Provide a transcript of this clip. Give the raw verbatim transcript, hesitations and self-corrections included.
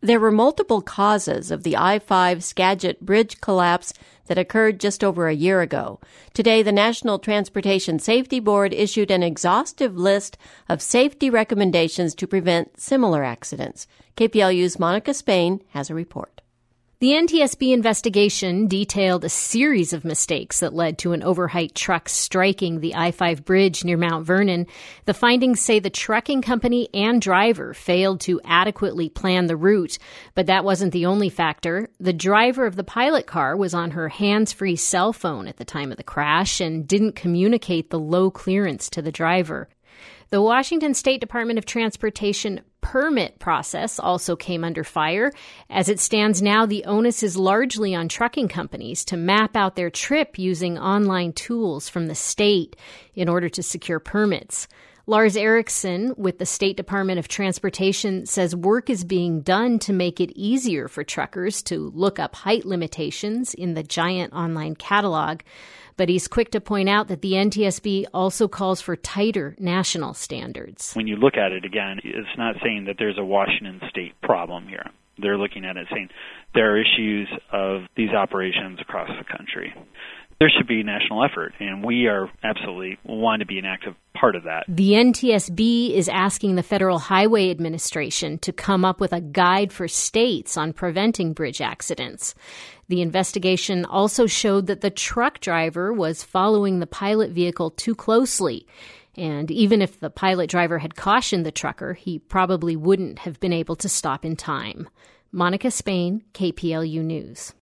There were multiple causes of the I five Skagit Bridge collapse that occurred just over a year ago. Today, the National Transportation Safety Board issued an exhaustive list of safety recommendations to prevent similar accidents. K P L U's Monica Spain has a report. The N T S B investigation detailed a series of mistakes that led to an overheight truck striking the I five bridge near Mount Vernon. The findings say the trucking company and driver failed to adequately plan the route, but that wasn't the only factor. The driver of the pilot car was on her hands-free cell phone at the time of the crash and didn't communicate the low clearance to the driver. The Washington State Department of Transportation permit process also came under fire. As it stands now, the onus is largely on trucking companies to map out their trip using online tools from the state in order to secure permits. Lars Erickson with the State Department of Transportation says work is being done to make it easier for truckers to look up height limitations in the giant online catalog. But he's quick to point out that the N T S B also calls for tighter national standards. When you look at it again, it's not saying that there's a Washington state problem here. They're looking at it saying there are issues of these operations across the country. There should be national effort, and we are absolutely want to be an active part of that. The N T S B is asking the Federal Highway Administration to come up with a guide for states on preventing bridge accidents. The investigation also showed that the truck driver was following the pilot vehicle too closely. And even if the pilot driver had cautioned the trucker, he probably wouldn't have been able to stop in time. Monica Spain, K P L U News.